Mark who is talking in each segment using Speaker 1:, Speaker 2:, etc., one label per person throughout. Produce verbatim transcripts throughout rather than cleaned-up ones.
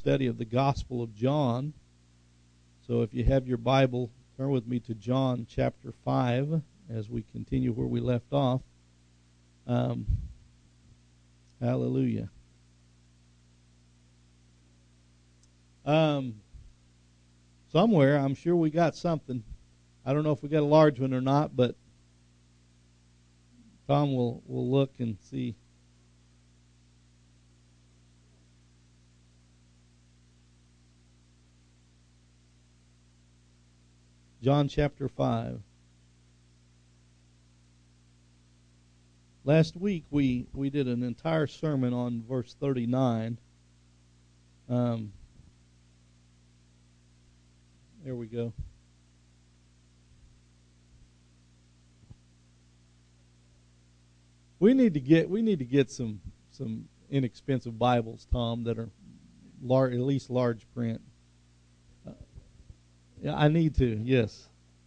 Speaker 1: study of the Gospel of John. So if you have your Bible, turn with me to John chapter five as we continue where we left off. Um, hallelujah. Um, somewhere, I'm sure we got something. I don't know if we got a large one or not, but Tom will, will look and see. John chapter five. Last week we, we did an entire sermon on verse thirty-nine. Um, there we go. We need to get we need to get some some inexpensive Bibles, Tom, that are lar- at least large print. Uh, yeah, I need to. Yes.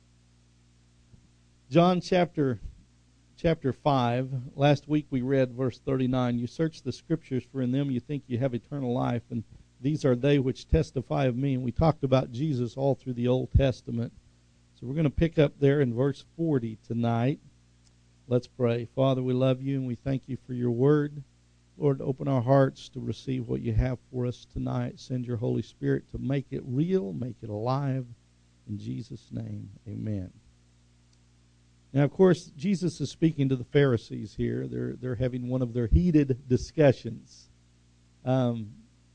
Speaker 1: John chapter chapter five. Last week we read verse thirty-nine. You search the Scriptures, for in them you think you have eternal life, and these are they which testify of me. And we talked about Jesus all through the Old Testament. So we're going to pick up there in verse forty tonight. Let's pray. Father, we love you and we thank you for your word. Lord, open our hearts to receive what you have for us tonight. Send your Holy Spirit to make it real, make it alive. In Jesus' name, amen. Now, of course, Jesus is speaking to the Pharisees here. They're, they're having one of their heated discussions. Um,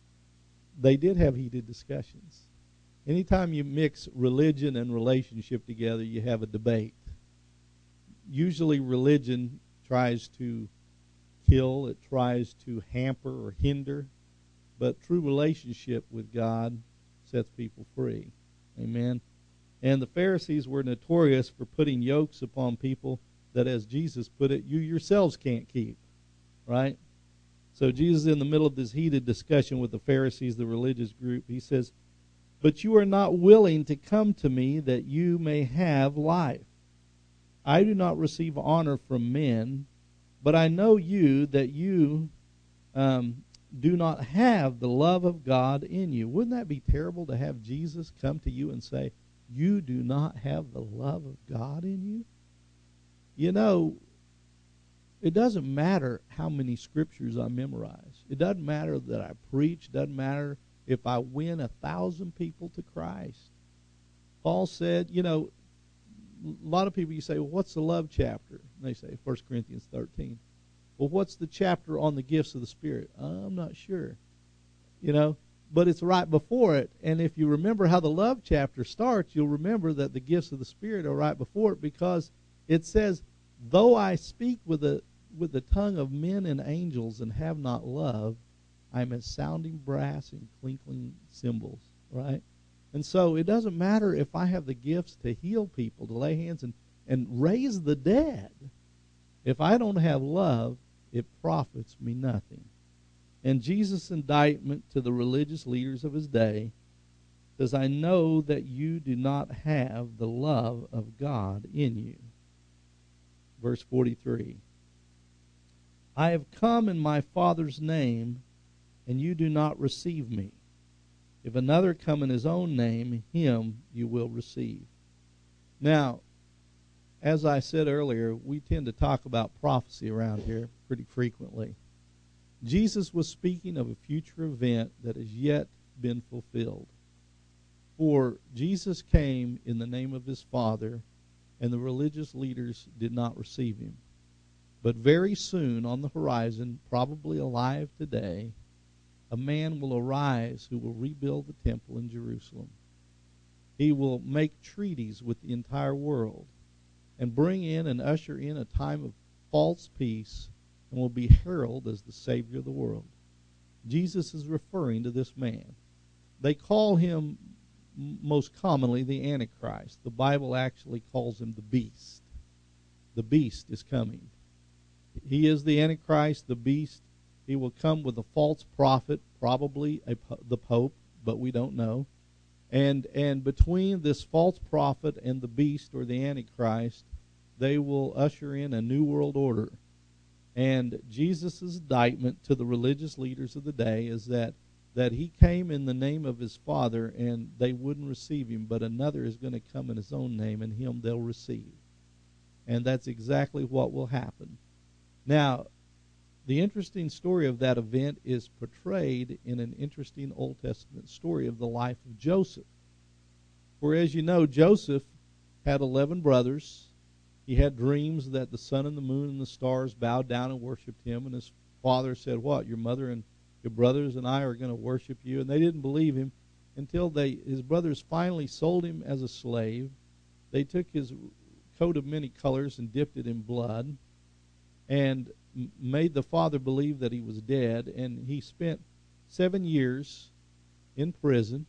Speaker 1: they did have heated discussions. Anytime you mix religion and relationship together, you have a debate. Usually religion tries to kill, it tries to hamper or hinder, but true relationship with God sets people free. Amen. And the Pharisees were notorious for putting yokes upon people that, as Jesus put it, you yourselves can't keep. Right? So Jesus, in the middle of this heated discussion with the Pharisees, the religious group, he says, "But you are not willing to come to me that you may have life. I do not receive honor from men, but I know you that you um, do not have the love of God in you." Wouldn't that be terrible to have Jesus come to you and say, you do not have the love of God in you? You know, it doesn't matter how many scriptures I memorize. It doesn't matter that I preach. It doesn't matter if I win a thousand people to Christ. Paul said, you know, a lot of people, you say, well, what's the love chapter? And they say, First Corinthians thirteen. Well, what's the chapter on the gifts of the Spirit? I'm not sure. You know, but it's right before it. And if you remember how the love chapter starts, you'll remember that the gifts of the Spirit are right before it, because it says, though I speak with the, with the tongue of men and angels and have not love, I'm as sounding brass and clinking cymbals, right? And so it doesn't matter if I have the gifts to heal people, to lay hands and, and raise the dead. If I don't have love, it profits me nothing. And Jesus' indictment to the religious leaders of his day says, I know that you do not have the love of God in you. Verse forty-three. I have come in my Father's name, and you do not receive me. If another come in his own name, him you will receive. Now, as I said earlier, we tend to talk about prophecy around here pretty frequently. Jesus was speaking of a future event that has yet been fulfilled. For Jesus came in the name of his Father, and the religious leaders did not receive him. But very soon on the horizon, probably alive today, a man will arise who will rebuild the temple in Jerusalem. He will make treaties with the entire world and bring in and usher in a time of false peace, and will be heralded as the Savior of the world. Jesus is referring to this man. They call him most commonly the Antichrist. The Bible actually calls him the beast. The beast is coming. He is the Antichrist, the beast. He will come with a false prophet, probably a, the Pope, but we don't know. And and between this false prophet and the beast or the Antichrist, they will usher in a new world order. And Jesus' indictment to the religious leaders of the day is that that he came in the name of his Father, and they wouldn't receive him, but another is going to come in his own name, and him they'll receive. And that's exactly what will happen. Now, the interesting story of that event is portrayed in an interesting Old Testament story of the life of Joseph. For as you know, Joseph had eleven brothers. He had dreams that the sun and the moon and the stars bowed down and worshiped him, and his father said, what, your mother and your brothers and I are going to worship you? And they didn't believe him until they his brothers finally sold him as a slave. They took his coat of many colors and dipped it in blood, and made the father believe that he was dead, and he spent seven years in prison.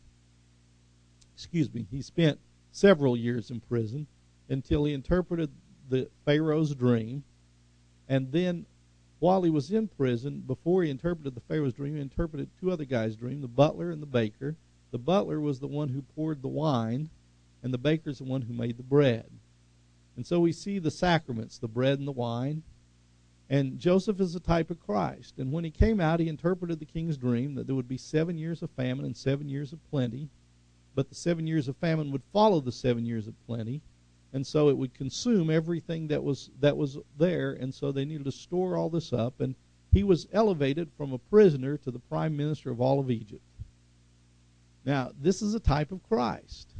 Speaker 1: Excuse me, he spent several years in prison until he interpreted the Pharaoh's dream, and then while he was in prison, before he interpreted the Pharaoh's dream, he interpreted two other guys' dream, the butler and the baker. The butler was the one who poured the wine, and the baker's the one who made the bread. And so we see the sacraments, the bread and the wine. And Joseph is a type of Christ. And when he came out, he interpreted the king's dream that there would be seven years of famine and seven years of plenty. But the seven years of famine would follow the seven years of plenty. And so it would consume everything that was that was there. And so they needed to store all this up. And he was elevated from a prisoner to the prime minister of all of Egypt. Now, this is a type of Christ.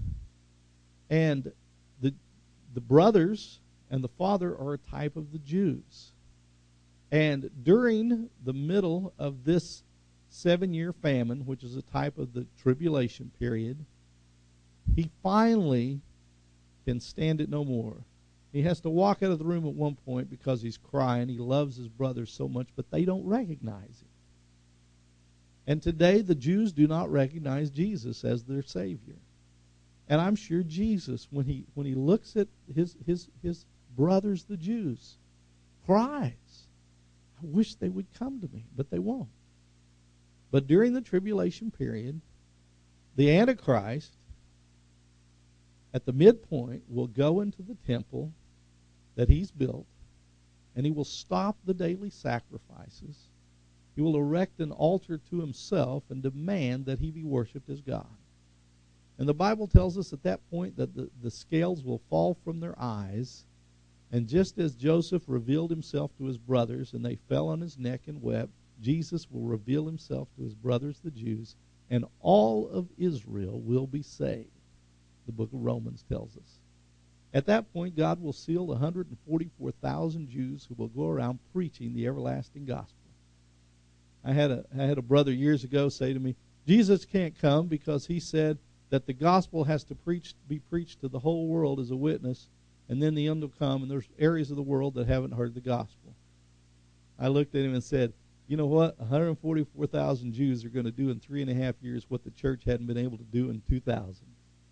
Speaker 1: And the the brothers and the father are a type of the Jews. And during the middle of this seven-year famine, which is a type of the tribulation period, he finally can stand it no more. He has to walk out of the room at one point because he's crying. He loves his brothers so much, but they don't recognize him. And today the Jews do not recognize Jesus as their Savior. And I'm sure Jesus, when he when he looks at his his his brothers, the Jews, cries, I wish they would come to me, but they won't. But during the tribulation period, the Antichrist, at the midpoint, will go into the temple that he's built, and he will stop the daily sacrifices. He will erect an altar to himself and demand that he be worshipped as God. And the Bible tells us at that point that the, the scales will fall from their eyes. And just as Joseph revealed himself to his brothers, and they fell on his neck and wept, Jesus will reveal himself to his brothers, the Jews, and all of Israel will be saved, the book of Romans tells us. At that point, God will seal the one hundred forty-four thousand Jews who will go around preaching the everlasting gospel. I had a, I had a brother years ago say to me, Jesus can't come because he said that the gospel has to preach, be preached to the whole world as a witness, and then the end will come, and there's areas of the world that haven't heard the gospel. I looked at him and said, you know what? one hundred forty-four thousand Jews are going to do in three and a half years what the church hadn't been able to do in two thousand.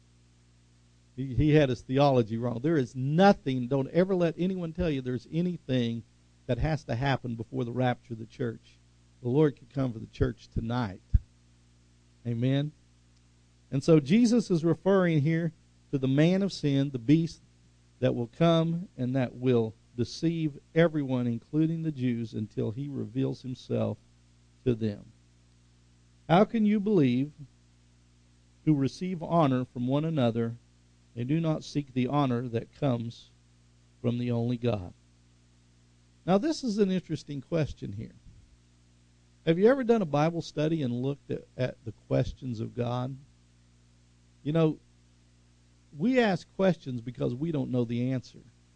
Speaker 1: He, he had his theology wrong. There is nothing, don't ever let anyone tell you there's anything that has to happen before the rapture of the church. The Lord could come for the church tonight. Amen? And so Jesus is referring here to the man of sin, the beast that will come and that will deceive everyone, including the Jews, until he reveals himself to them. How can you believe who receive honor from one another and do not seek the honor that comes from the only God? Now, this is an interesting question here. Have you ever done a Bible study and looked at, at the questions of God? You know, we ask questions because we don't know the answer.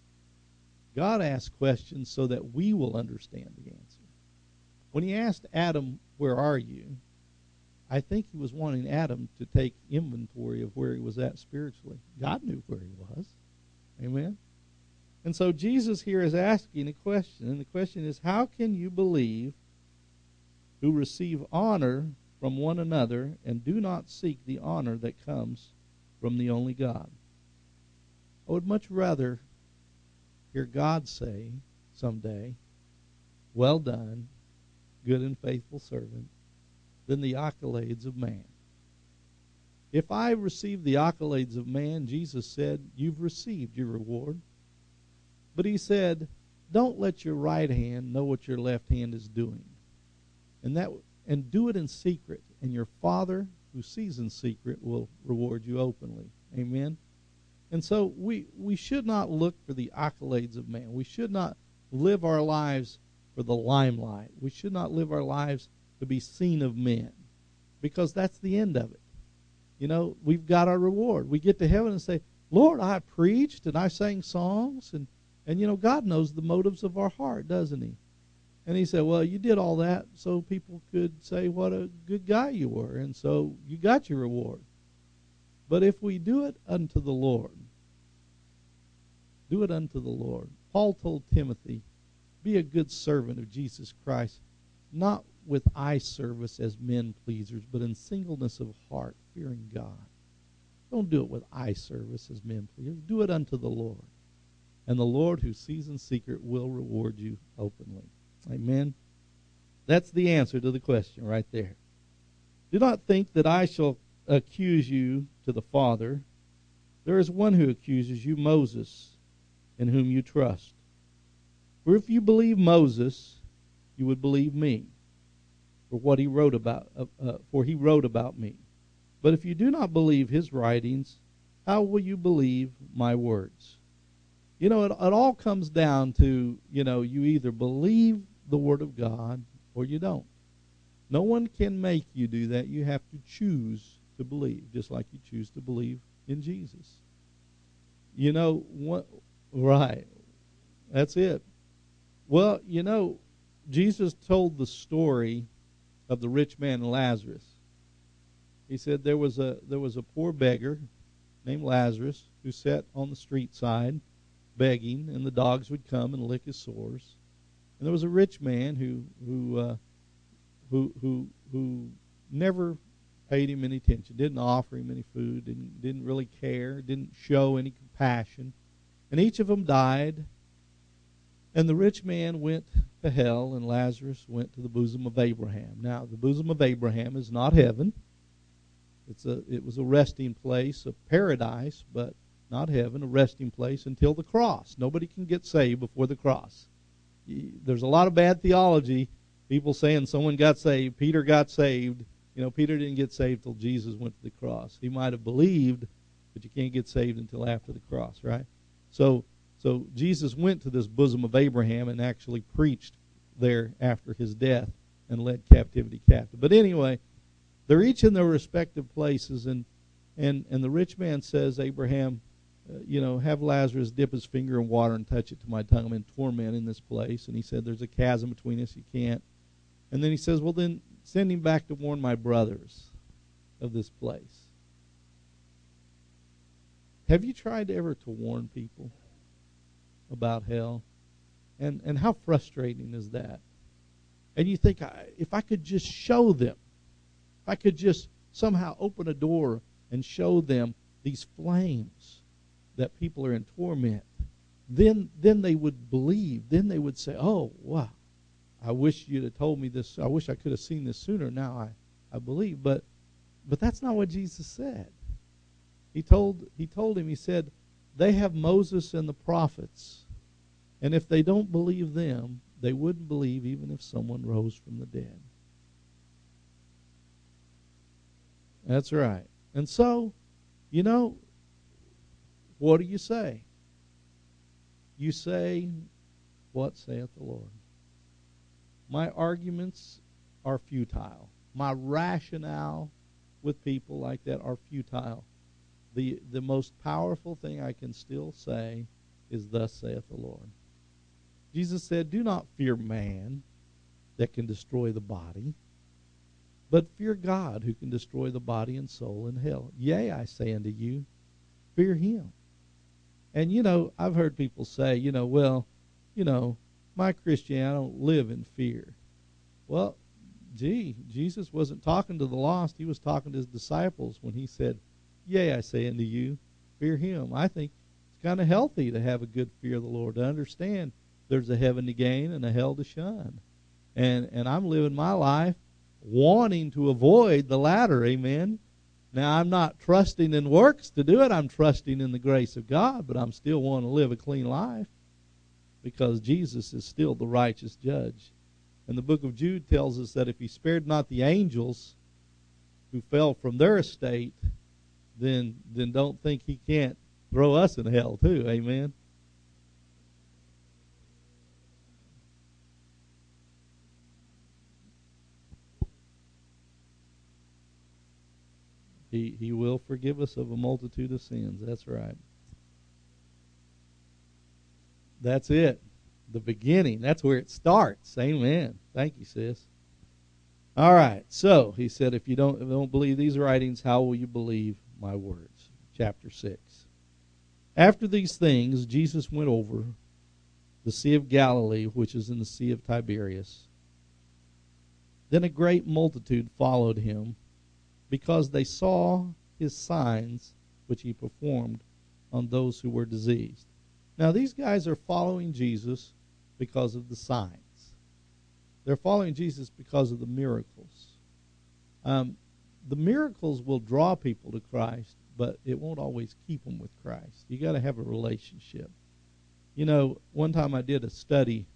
Speaker 1: God asks questions so that we will understand the answer. When he asked Adam, where are you? I think he was wanting Adam to take inventory of where he was at spiritually. God knew where he was. Amen? And so Jesus here is asking a question, and the question is, how can you believe who receive honor from one another and do not seek the honor that comes from the only God? I would much rather hear God say someday, well done, good and faithful servant, than the accolades of man. If I receive the accolades of man, Jesus said, you've received your reward. But he said, don't let your right hand know what your left hand is doing. And that and do it in secret. And your Father who sees in secret will reward you openly. Amen? And so we, we should not look for the accolades of man. We should not live our lives for the limelight. We should not live our lives to be seen of men, because that's the end of it. You know, we've got our reward. We get to heaven and say, Lord, I preached and I sang songs, and, and you know, God knows the motives of our heart, doesn't he? And he said, well, you did all that so people could say what a good guy you were, and so you got your reward. But if we do it unto the Lord, do it unto the Lord. Paul told Timothy, be a good servant of Jesus Christ, not with eye service as men pleasers, but in singleness of heart, fearing God. Don't do it with eye service as men pleasers. Do it unto the Lord. And the Lord who sees in secret will reward you openly. Amen. That's the answer to the question right there. Do not think that I shall accuse you to the Father. There is one who accuses you, Moses, in whom you trust. For if you believe Moses, you would believe me, for what he wrote about. Uh, uh, for he wrote about me. But if you do not believe his writings, how will you believe my words? You know, it, it all comes down to, you know, you either believe the Word of God or you don't. No one can make you do that. You have to choose to believe, just like you choose to believe in Jesus. You know, what, right, that's it. Well, you know, Jesus told the story of the rich man and Lazarus. He said there was a there was a poor beggar named Lazarus who sat on the street side begging, and the dogs would come and lick his sores. And there was a rich man who who uh, who who who never paid him any attention, didn't offer him any food, didn't didn't really care, didn't show any compassion. And each of them died. And the rich man went to hell, and Lazarus went to the bosom of Abraham. Now, the bosom of Abraham is not heaven. It's a it was a resting place, a paradise, but not heaven, a resting place until the cross. Nobody can get saved before the cross. There's a lot of bad theology, people saying someone got saved, Peter got saved. You know, Peter didn't get saved till Jesus went to the cross. He might have believed, but you can't get saved until after the cross, right? So So Jesus went to this bosom of Abraham and actually preached there after his death and led captivity captive. But anyway, they're each in their respective places, and and, and the rich man says, Abraham, uh, you know, have Lazarus dip his finger in water and touch it to my tongue. I'm in torment in this place. And he said, there's a chasm between us, you can't. And then he says, well, then send him back to warn my brothers of this place. Have you tried ever to warn people about hell? And and how frustrating is that? And you think, if I could just show them, if I could just somehow open a door and show them these flames that people are in torment, then then they would believe. Then they would say, oh, wow, I wish you'd have told me this. I wish I could have seen this sooner. Now I, I believe. But but that's not what Jesus said. He told he told him, he said, they have Moses and the prophets. And if they don't believe them, they wouldn't believe even if someone rose from the dead. That's right. And so, you know, what do you say? You say, what saith the Lord? My arguments are futile. My rationale with people like that are futile. The, the most powerful thing I can still say is, thus saith the Lord. Jesus said, do not fear man that can destroy the body, but fear God who can destroy the body and soul in hell. Yea, I say unto you, fear him. And, you know, I've heard people say, you know, well, you know, my Christianity, I don't live in fear. Well, gee, Jesus wasn't talking to the lost. He was talking to his disciples when he said, yea, I say unto you, fear him. I think it's kind of healthy to have a good fear of the Lord, to understand there's a heaven to gain and a hell to shun. And and I'm living my life wanting to avoid the latter, amen. Now, I'm not trusting in works to do it. I'm trusting in the grace of God, but I'm still wanting to live a clean life because Jesus is still the righteous judge. And the book of Jude tells us that if he spared not the angels, who fell from their estate, then then don't think he can't throw us in hell too. Amen. He he will forgive us of a multitude of sins. That's right. That's it. The beginning. That's where it starts. Amen. Thank you, sis. All right. So he said, if you don't, if you don't believe these writings, how will you believe my words? Chapter six. After these things, Jesus went over the Sea of Galilee, which is in the Sea of Tiberias. Then a great multitude followed him, because they saw his signs which he performed on those who were diseased. Now, these guys are following Jesus because of the signs. They're following Jesus because of the miracles. Um, the miracles will draw people to Christ, but it won't always keep them with Christ. You got to have a relationship. You know, one time I did a study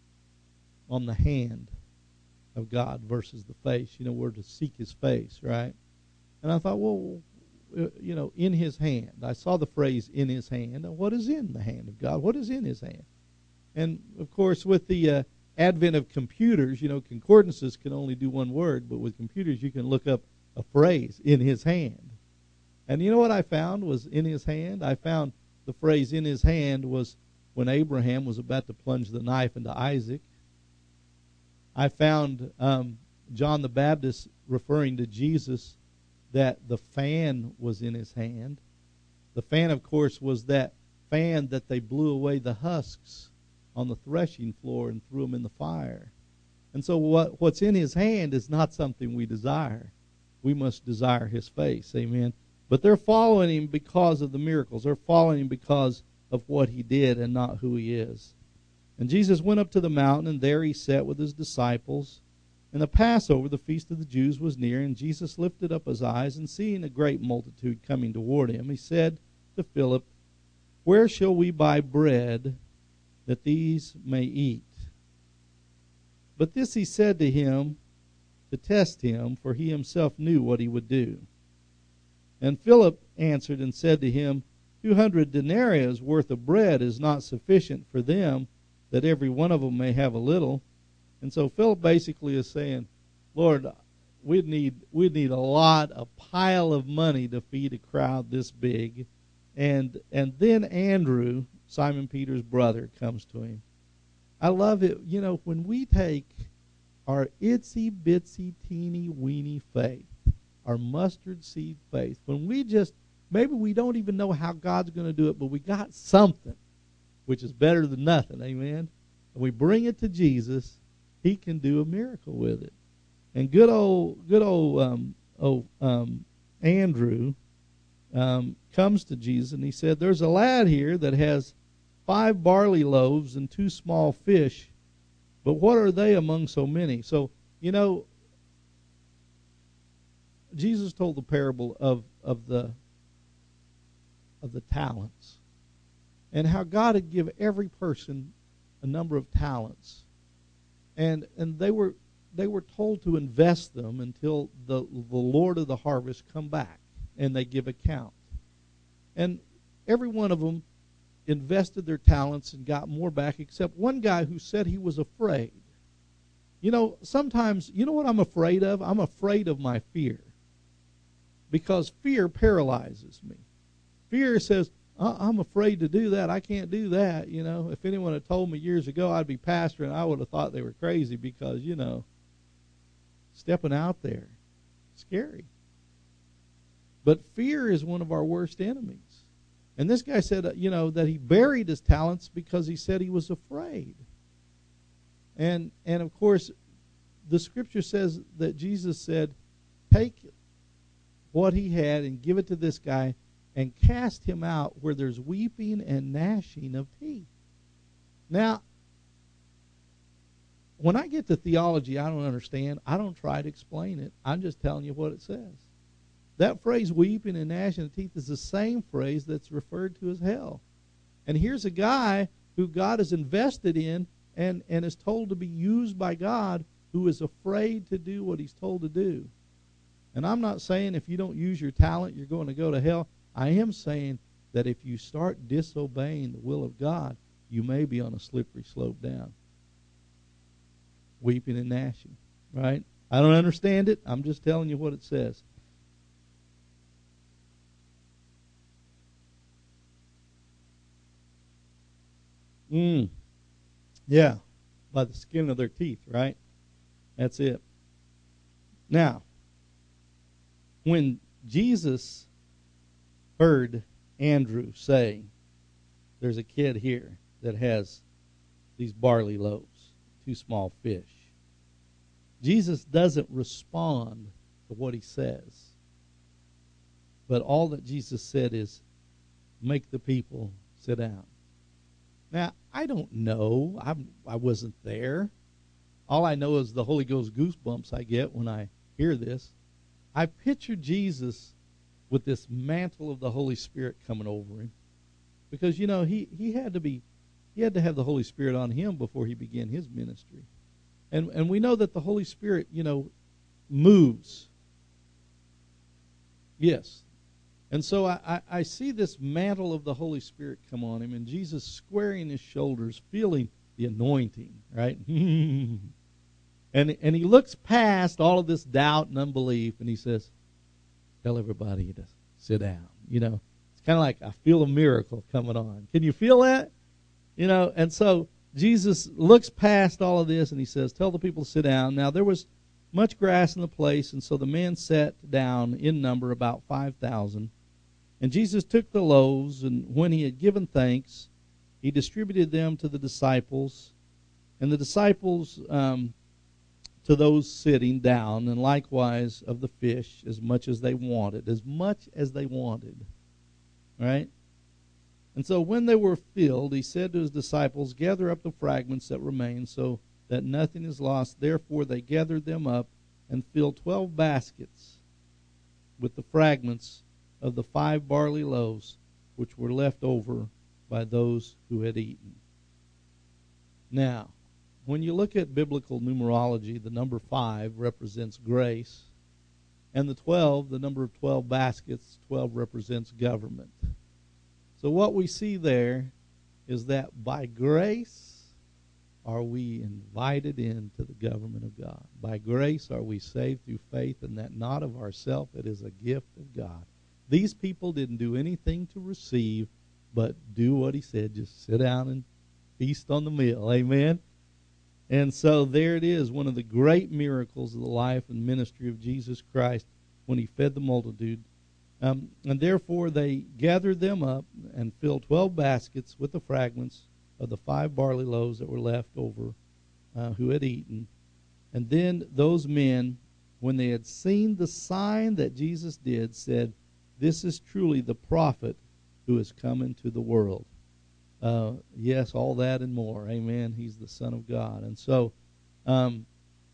Speaker 1: on the hand of God versus the face. You know, we're to seek his face, right? And I thought, well, you know, in his hand. I saw the phrase in his hand. What is in the hand of God? What is in his hand? And, of course, with the uh, advent of computers, you know, concordances can only do one word, but with computers you can look up a phrase, in his hand. And you know what I found was in his hand? I found the phrase in his hand was when Abraham was about to plunge the knife into Isaac. I found um, John the Baptist referring to Jesus that the fan was in his hand. The fan, of course, was that fan that they blew away the husks on the threshing floor and threw them in the fire. And so what, what's in his hand is not something we desire. We must desire his face. Amen. But they're following him because of the miracles. They're following him because of what he did and not who he is. And Jesus went up to the mountain, and there he sat with his disciples. And the Passover, the feast of the Jews, was near, and Jesus lifted up his eyes, and seeing a great multitude coming toward him, he said to Philip, where shall we buy bread that these may eat? But this he said to him to test him, for he himself knew what he would do. And Philip answered and said to him, Two hundred denarii worth of bread is not sufficient for them, that every one of them may have a little. And so Philip basically is saying, Lord, we'd need we'd need a lot, a pile of money to feed a crowd this big. And and then Andrew, Simon Peter's brother, comes to him. I love it. You know, when we take our itsy bitsy teeny weeny faith, our mustard seed faith, when we just, maybe we don't even know how God's going to do it, but we got something, which is better than nothing, amen? And we bring it to Jesus, he can do a miracle with it. And good old, good old, um, oh, um, Andrew um, comes to Jesus, and he said, there's a lad here that has five barley loaves and two small fish, but what are they among so many? So, you know, Jesus told the parable of, of the of the talents, and how God had given every person a number of talents, and and they were they were told to invest them until the the Lord of the harvest come back and they give account. And every one of them invested their talents and got more back, except one guy who said he was afraid. You know, sometimes, you know what I'm afraid of? I'm afraid of my fear, because fear paralyzes me. Fear says, I'm afraid to do that. I can't do that. You know, if anyone had told me years ago I'd be pastoring, I would have thought they were crazy, because, you know, stepping out there, scary. But fear is one of our worst enemies. And this guy said, you know, that he buried his talents because he said he was afraid. And, and of course, the scripture says that Jesus said, take what he had and give it to this guy and cast him out where there's weeping and gnashing of teeth. Now, when I get to theology I don't understand, I don't try to explain it. I'm just telling you what it says. That phrase, weeping and gnashing of teeth, is the same phrase that's referred to as hell. And here's a guy who God has invested in and, and is told to be used by God, who is afraid to do what he's told to do. And I'm not saying if you don't use your talent, you're going to go to hell. I am saying that if you start disobeying the will of God, you may be on a slippery slope down. Weeping and gnashing, right? I don't understand it. I'm just telling you what it says. Mm. Yeah, by the skin of their teeth, right? That's it. Now, when Jesus heard Andrew say, there's a kid here that has these barley loaves, two small fish, Jesus doesn't respond to what he says. But all that Jesus said is, make the people sit down. Now, I don't know. I'm, I wasn't there. All I know is the Holy Ghost goosebumps I get when I hear this. I picture Jesus with this mantle of the Holy Spirit coming over him. Because, you know, he, he had to be, he had to have the Holy Spirit on him before he began his ministry. And and we know that the Holy Spirit, you know, moves. Yes. And so I, I, I see this mantle of the Holy Spirit come on him, and Jesus squaring his shoulders, feeling the anointing, right? and and he looks past all of this doubt and unbelief, and he says, tell everybody to sit down. You know, it's kind of like I feel a miracle coming on. Can you feel that? You know, and so Jesus looks past all of this, and he says, tell the people to sit down. Now, there was much grass in the place, and so the men sat down in number about five thousand. And Jesus took the loaves, and when he had given thanks, he distributed them to the disciples, and the disciples um, to those sitting down, and likewise of the fish, as much as they wanted, as much as they wanted. Right? And so when they were filled, he said to his disciples, gather up the fragments that remain, so that nothing is lost. Therefore they gathered them up and filled twelve baskets with the fragments of the five barley loaves which were left over by those who had eaten. Now, when you look at biblical numerology, the number five represents grace, and the twelve, the number of twelve baskets, twelve represents government. So what we see there is that by grace are we invited into the government of God. By grace are we saved through faith, and that not of ourselves, it is a gift of God. These people didn't do anything to receive, but do what he said, just sit down and feast on the meal. Amen? And so there it is, one of the great miracles of the life and ministry of Jesus Christ when he fed the multitude. Um, and therefore they gathered them up and filled twelve baskets with the fragments of the five barley loaves that were left over, uh, who had eaten. And then those men, when they had seen the sign that Jesus did, said, this is truly the prophet who has come into the world. Uh, yes, all that and more. Amen. He's the Son of God. And so um,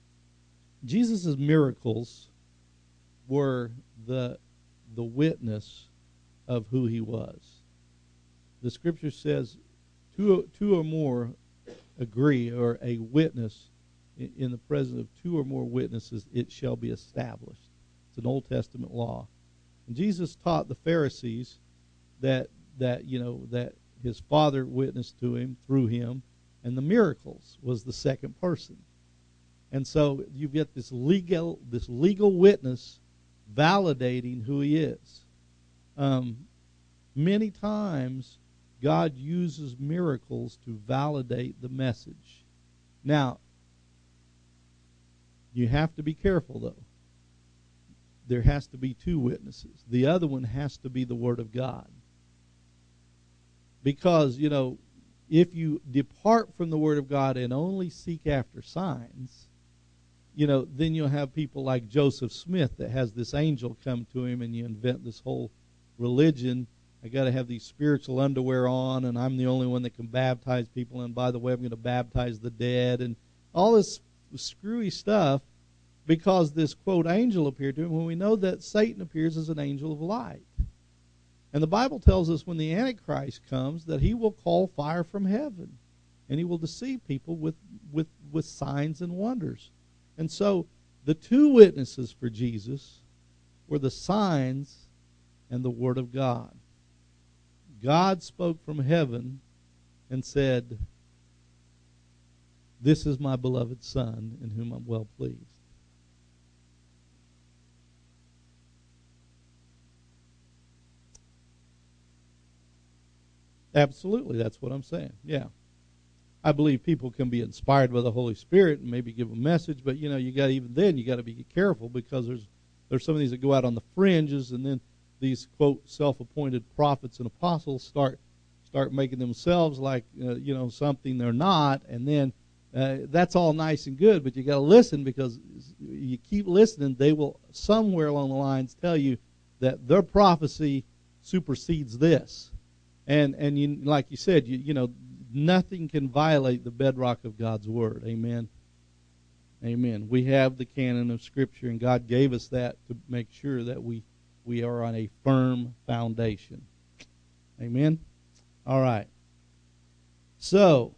Speaker 1: Jesus' miracles were the the witness of who he was. The scripture says two, two or more agree, or a witness in, in the presence of two or more witnesses, it shall be established. It's an Old Testament law. And Jesus taught the Pharisees that that you know that his Father witnessed to him through him, and the miracles was the second person. And so you get this legal this legal witness validating who he is. Um, many times, God uses miracles to validate the message. Now, you have to be careful, though. There has to be two witnesses. The other one has to be the Word of God. Because, you know, if you depart from the Word of God and only seek after signs, you know, then you'll have people like Joseph Smith that has this angel come to him, and you invent this whole religion. I got to have these spiritual underwear on, and I'm the only one that can baptize people, and by the way, I'm going to baptize the dead, and all this screwy stuff because this, quote, angel appeared to him, when we know that Satan appears as an angel of light. And the Bible tells us when the Antichrist comes that he will call fire from heaven, and he will deceive people with, with, with signs and wonders. And so the two witnesses for Jesus were the signs and the Word of God. God spoke from heaven and said, "This is my beloved Son, in whom I'm well pleased." Absolutely, that's what I'm saying. Yeah. I believe people can be inspired by the Holy Spirit and maybe give a message, but you know, you got even then you got to be careful, because there's there's some of these that go out on the fringes, and then these quote self-appointed prophets and apostles start start making themselves like uh, you know something they're not, and then uh, that's all nice and good, but you got to listen, because you keep listening, they will somewhere along the lines tell you that their prophecy supersedes this, and and you like you said, you you know. Nothing can violate the bedrock of God's Word. Amen. Amen. We have the canon of Scripture, and God gave us that to make sure that we, we are on a firm foundation. Amen. All right. So,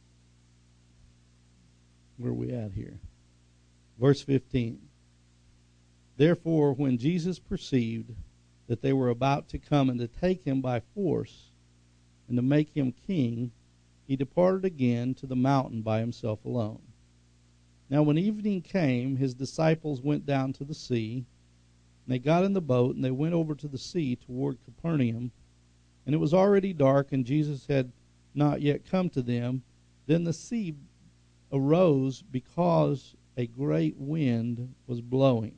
Speaker 1: where are we at here? Verse fifteen. Therefore, when Jesus perceived that they were about to come and to take him by force and to make him king, he departed again to the mountain by himself alone. Now when evening came, his disciples went down to the sea, and they got in the boat, and they went over to the sea toward Capernaum. And it was already dark, and Jesus had not yet come to them. Then the sea arose, because a great wind was blowing.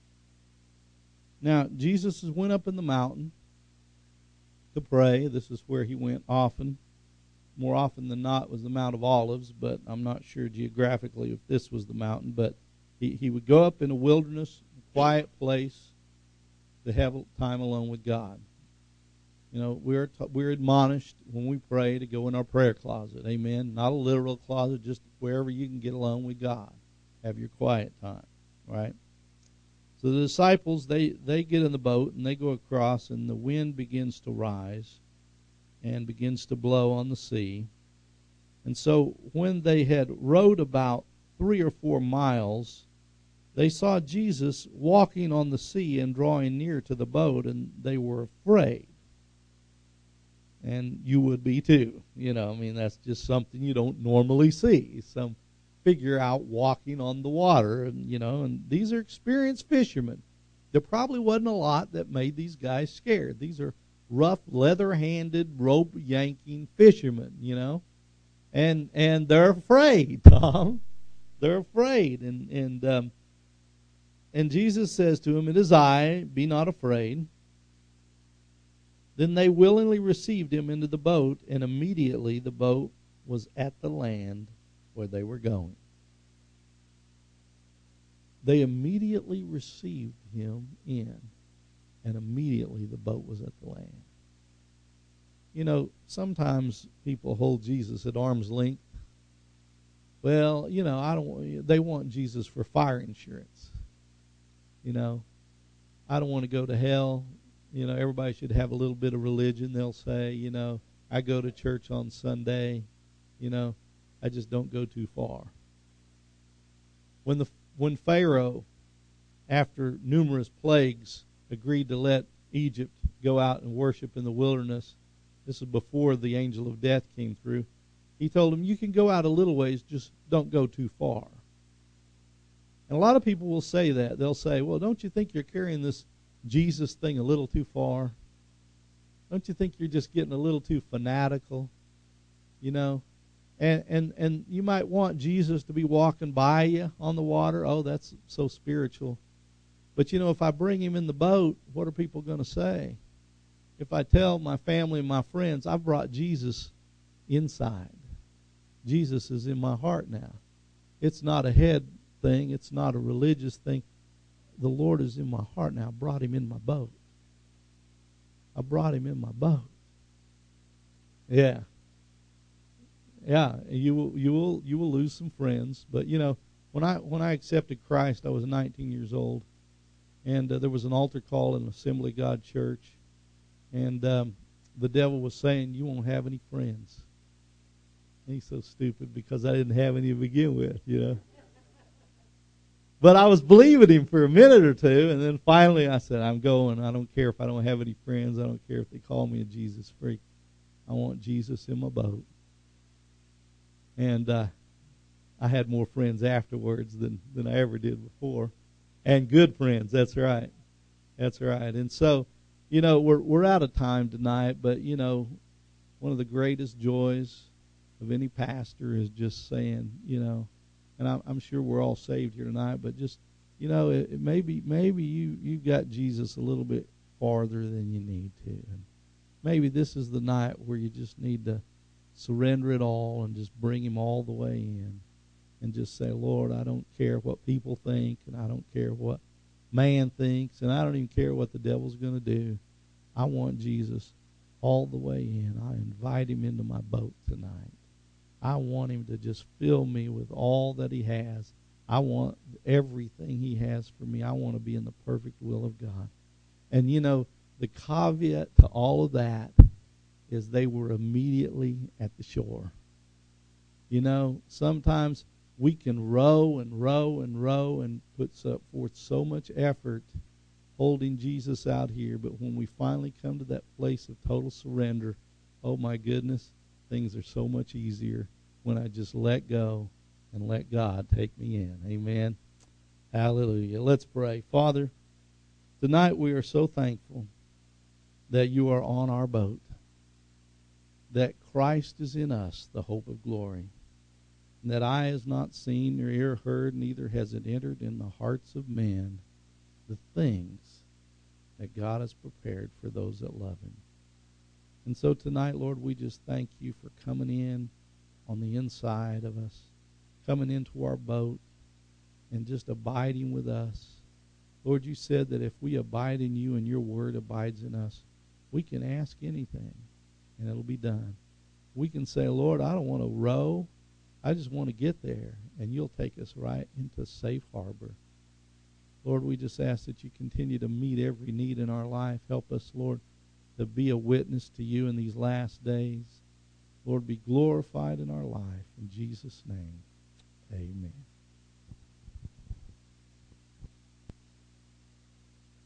Speaker 1: Now Jesus went up in the mountain to pray. This is where he went often. More often than not was the Mount of Olives, but I'm not sure geographically if this was the mountain. But he, he would go up in a wilderness, quiet place to have time alone with God. You know, we're we're admonished when we pray to go in our prayer closet. Amen. Not a literal closet, just wherever you can get alone with God. Have your quiet time, right? So the disciples, they, they get in the boat and they go across, and the wind begins to rise and begins to blow on the sea. And so when they had rowed about three or four miles, they saw Jesus walking on the sea and drawing near to the boat, and they were afraid. And you would be too. You know, I mean, that's just something you don't normally see. Some figure out walking on the water, and you know, and these are experienced fishermen. There probably wasn't a lot that made these guys scared. These are rough, leather-handed, rope-yanking fishermen, you know, and and they're afraid, Tom. They're afraid, and and um, and Jesus says to him, "It is I. Be not afraid." Then they willingly received him into the boat, and immediately the boat was at the land where they were going. They immediately received him in, and immediately the boat was at the land. You know, sometimes people hold Jesus at arm's length. Well, you know, I don't. They want Jesus for fire insurance. You know, I don't want to go to hell. You know, everybody should have a little bit of religion. They'll say, you know, I go to church on Sunday. You know, I just don't go too far. When the when Pharaoh, after numerous plagues, agreed to let Egypt go out and worship in the wilderness, this is before the angel of death came through, he told them, you can go out a little ways, just don't go too far. And a lot of people will say that. They'll say, well, don't you think you're carrying this Jesus thing a little too far? Don't you think you're just getting a little too fanatical? You know? And, and and you might want Jesus to be walking by you on the water. Oh, that's so spiritual. But, you know, if I bring him in the boat, what are people going to say? If I tell my family and my friends, I've brought Jesus inside. Jesus is in my heart now. It's not a head thing. It's not a religious thing. The Lord is in my heart now. I brought him in my boat. I brought him in my boat. Yeah. Yeah, you will you will you will lose some friends, but you know, when I when I accepted Christ, I was nineteen years old, and uh, there was an altar call in an Assembly of God church, and um, the devil was saying, "You won't have any friends." And he's so stupid because I didn't have any to begin with, you know. But I was believing him for a minute or two, and then finally I said, I'm going. I don't care if I don't have any friends. I don't care if they call me a Jesus freak. I want Jesus in my boat. And uh, I had more friends afterwards than, than I ever did before. And good friends, that's right. That's right. And so, you know, we're we're out of time tonight, but, you know, one of the greatest joys of any pastor is just saying, you know, and I'm, I'm sure we're all saved here tonight, but just, you know, it, it maybe maybe you, you got Jesus a little bit farther than you need to. And maybe this is the night where you just need to surrender it all and just bring him all the way in and just say, Lord, I don't care what people think, and I don't care what man thinks, and I don't even care what the devil's going to do. I want Jesus all the way in. I invite him into my boat tonight. I want him to just fill me with all that he has. I want everything he has for me. I want to be in the perfect will of God. And, you know, the caveat to all of that is they were immediately at the shore. You know, sometimes we can row and row and row and put forth so much effort holding Jesus out here, but when we finally come to that place of total surrender, oh my goodness, things are so much easier when I just let go and let God take me in. Amen. Hallelujah. Let's pray. Father, tonight we are so thankful that you are on our boat, that Christ is in us, the hope of glory, and that eye has not seen nor ear heard, neither has it entered in the hearts of men the things that God has prepared for those that love him. And so tonight, Lord, we just thank you for coming in on the inside of us, coming into our boat and just abiding with us. Lord, you said that if we abide in you and your word abides in us, we can ask anything and it'll be done. We can say, Lord, I don't want to row. I just want to get there, and you'll take us right into safe harbor. Lord, we just ask that you continue to meet every need in our life. Help us, Lord, to be a witness to you in these last days. Lord, be glorified in our life. In Jesus' name, amen.